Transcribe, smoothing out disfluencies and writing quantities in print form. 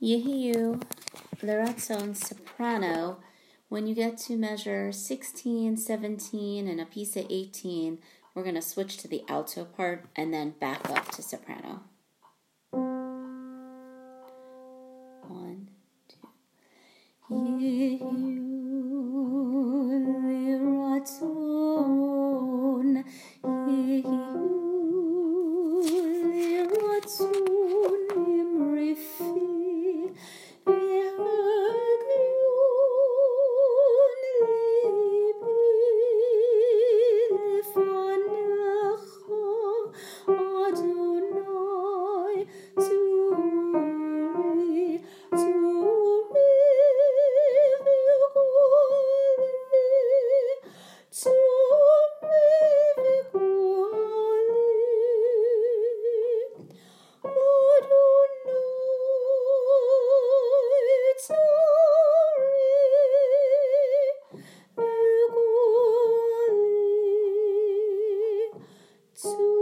Yehiyu L'Ratzon soprano. When you get to measure 16, 17, and a piece of 18, we're going to switch to the alto part and then back up to soprano. 1, 2. Yehiyu L'Ratzon, Yehiyu L'Ratzon Imrifi. To